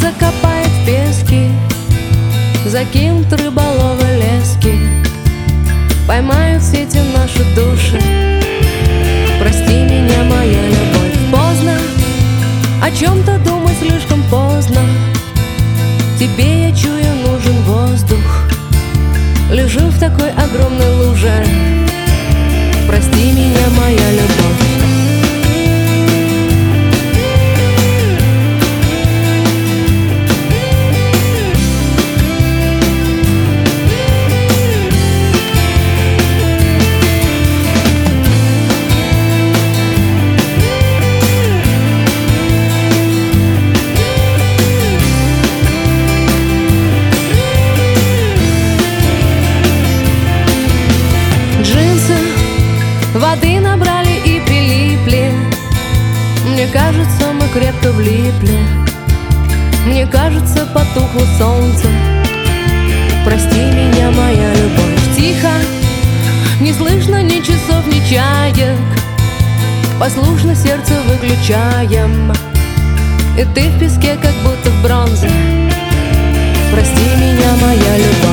закопает в пески, закинут рыболовы лески, поймают в сети наши души. Прости меня, моя любовь, поздно о чем-то думать, слишком поздно. Тебе, я чую, нужен воздух. Лежу в такой огромной луже. Прости меня, моя любовь. Воды набрали и прилипли. Мне кажется, мы крепко влипли. Мне кажется, потухло солнце. Прости меня, моя любовь. Тихо, не слышно ни часов, ни чаек. Послушно сердце выключаем. И ты в песке, как будто в бронзе. Прости меня, моя любовь.